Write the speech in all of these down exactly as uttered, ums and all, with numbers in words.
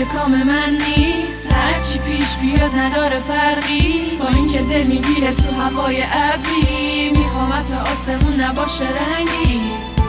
کام من نیست، هرچی پیش بیاد نداره فرقی، با اینکه دل میگیره تو هوای ابری، میخوامت آسمون نباشه رنگی.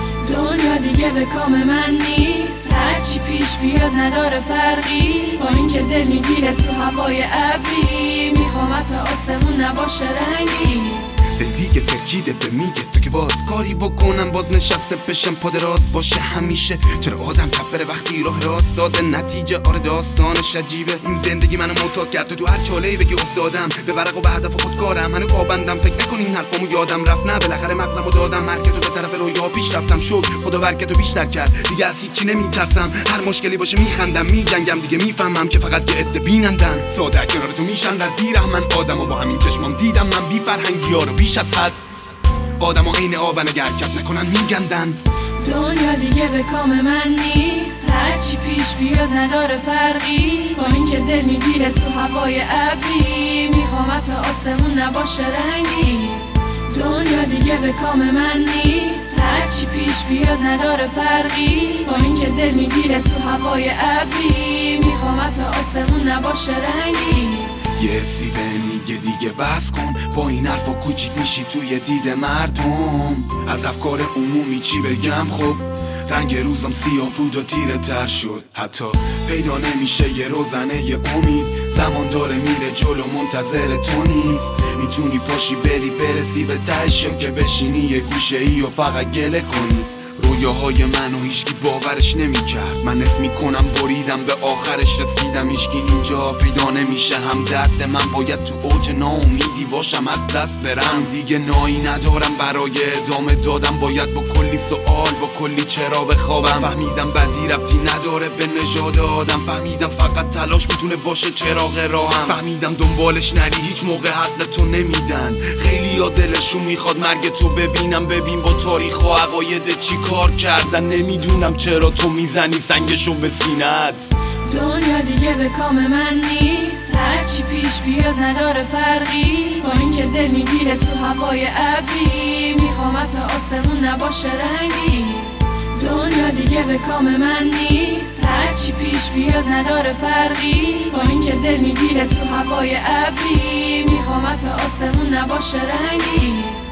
دنیا دیگه به کام من نیست، هرچی پیش بیاد نداره فرقی، با اینکه دل میگیره تو هوای ابری، میخوامت آسمون نباشه رنگی. دل دیگه ترکیده به میگه تو که باز کاری بکنم باز نشسته بشم پا دراز باشه همیشه. چرا آدم تب بره وقتی راه راست داده نتیجه آره داستانش عجیبه. این زندگی منو معتاد کرد تو هر چاله‌ای بگی افتادم به ورق و به هدف خودکارم هنوز پابندم. فکر نکن این حرفامو یادم رفت نه بالاخره مغزمو دادم مرکز و به طرف رویا پیش رفتم. شکر خدا برکتو بیشتر کرد دیگه از هیچی نمیترسم. هر مشکلی باشه میخندم میجنگم دیگه میفهمم که فقط یه عده بینندن ساده کنار تو میشن در بیرحمن. آدمو با همین چشمام دیدم من بی فرهنگی‌ها رو بیش از حد. آدمو عین آبن اگر کپ نکنن میگندن. دنیا دیگه به کام من نیست، هرچی پیش بیاد نداره فرقی، با اینکه دل میگیره تو هوای ابری، میخوامت آسمون نباشه رنگی. دنیا دیگه به کام من نیست، هرچی پیش بیاد نداره فرقی، با اینکه دل میگیره تو هوای ابری، میخوامت آسمون نباشه رنگی. یه حسی به میگه دیگه بس کن با این حرفا کوچیک میشی توی دید مردم. از افکار عمومی چی بگم خب رنگ روزم سیاه بود و تیره تر شد. حتی پیدا نمیشه یه روزنه یه امید، زمان داره میره جلو منتظر تو نیست. میتونی پاشی بری برسی به تهش که بشینی یه گوشه ای و فقط گله کنی. رویاهای منو هیچکی باورش نمیکرد، من اسم میکنم بریدم به آخرش رسیدم. هیچکی اینجا پیدا نمیشه هم درد من باید تو اوج ناامیدی باشم از دست برم. دیگه نایی ندارم برای ادامه دادم، باید با کلی سوال با کلی چرا بخوابم. فهمیدم بدی ربطی نداره به نژاد آدم، فهمیدم فقط تلاش میتونه باشه چراغ راهم. فهمیدم دنبالش نری هیچ موقع حق تو نمیدن. خیلی ها دلشون میخواد مرگ تو ببینم، ببین با تاریخ و عقاید چی کار کردن. نمیدونم چرا تو میزنی سنگشو به سینت. دنیا دیگه به کام من نیست، هرچی پیش بیاد نداره فرقی، با اینکه دل میگیره تو هوای ابری، میخوامت آسمون نباشه رنگی. دنیا دیگه به کام من نیست، هرچی پیش بیاد نداره فرقی، با اینکه دل میگیره تو هوای ابری، میخوامت آسمون نباشه رنگی.